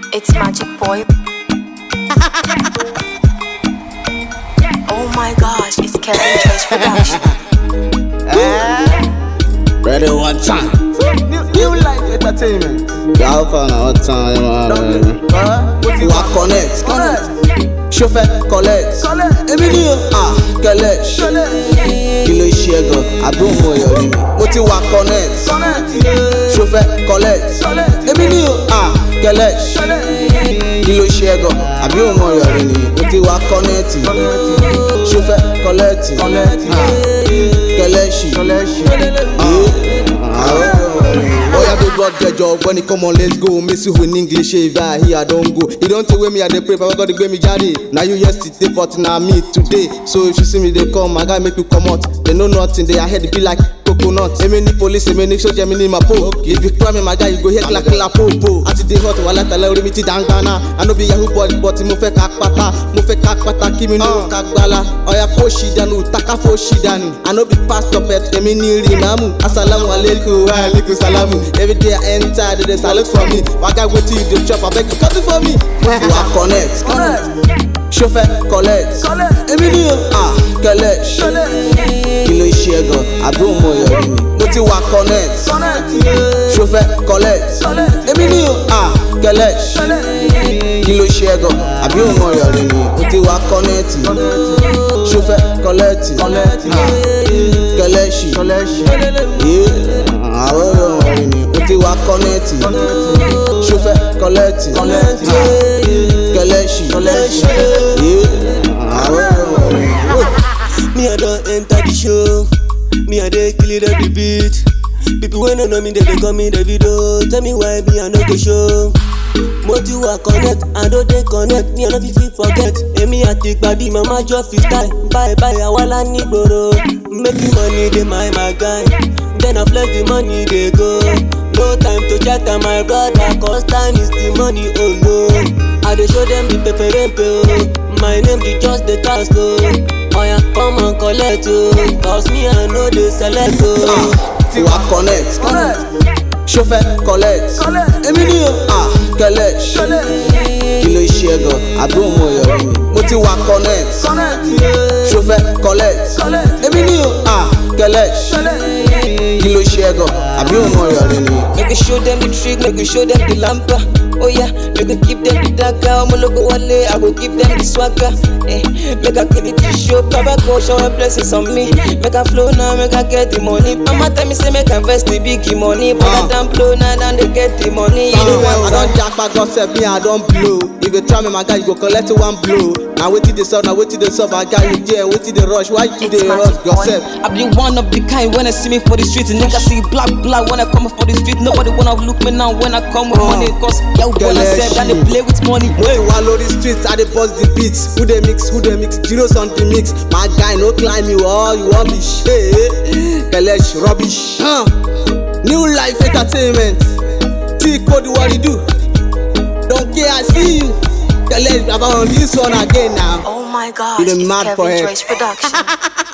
It's Magic Boy. Oh my gosh, it's Kevin Trace Production. Ready one time. New life entertainment. Alpha now one time, man. Wa connect. Chauffeur collect. Emilio collect. Kilo iṣẹ́ gan, àbúrò mo yọrí mi. Mo ti wa connect. Chauffeur collect. Emilio collect. Kilo iṣẹ́ gan, àbúrò mo yọrí mi. Mo ti wa connect. Chauffeur collect. Oh yeah, big God, get job when it come on, let's go. Miss you in English, if I here I don't go. You don't take with me, I dey pray, Papa God, give me jari. Now you yesterday, but now me today. So if you see me, they come, I gotta make you come out. They know nothing, they head be like coconut. Emini police, emini soldier, emini my po. If you cry me, my guy, you go here like la popo. Ati dey hot, wala tala urimiti dangana. I know be Yahoo boy, but mo fe kakpata, kimi no kakbala. Oya foshi danu, taka foshi danu. I know be pastor pet, emini rinamu. Assalamu alaikum, wa alaikum salamu. Every day I enter, they salute for me. Why can't wait till you do chop? I beg you cut it for me. You are connect. Chauffeur collect. Emilio collect. Kilo iṣẹ́ gan, àbúrò mo yọrí mi. Mo ti wà connect. Chauffeur collect. Emilio collect. Kilo iṣẹ́ gan, àbúrò mo yọrí mi. Mo ti wà connect. Chauffeur collect. Collect. Mo ti wà connect. Chauffeur collect. Me I don't enter the show. Me I dey kill it every beat. People wey no know me, they call me the video. Tell me why me I no go show. Moti wa connect, I don't dey connect. Me I no fit forget. Emi ati gbadi, mama just fit die. Bye awala ni gboro. Making money dey my guy. Then I flex the money they go. No time to chat on my brother, cause time is the money, oh no. I dey show them the peperepe, my name be just the task, oh. Oh yeah, come and collect, oh. Cause me I know they select, oh. Tiwa connect. Chauffeur collect. Emilio collect. Kilo iṣẹ́ gan, àbúrò mo yọrí mi. Mo ti wà connect. Chauffeur collect. Emilio collect. Kilo iṣẹ́ gan, àbúrò mo yọrí mi. Make we show them the trick, make we show them the lampa. Oh yeah, make we give them the dagger. Omo logo wale, I go give them the swagger. Make I kill it to show, Baba go shower blessings on me. Make I flow now, make I get the money. Mama tell me say make I invest the big money, but I don't blow now, then they get the money. You know I don't jack back yourself, me I don't blow. If you try me, my guy, you go collect one blow. Now wait till they solve, my guy, you there, wait till they rush. Why you they rush yourself? I be one of the kind when I see me for the street. Nigga see black when I come up for the street. Nobody wanna look me now when I come with money. Cause yeah, wanna say that they play with money. When you wallow the streets, I they bust the beats. Who they mix, Zeros on the mix. My guy, no climb you all, you want me shit. Kelesh, rubbish. New life entertainment. T-Code, what you do? Don't care, I see you. Kelesh, about on this one again now. Oh my gosh, You the it's mad for Kevin it. Trace Production.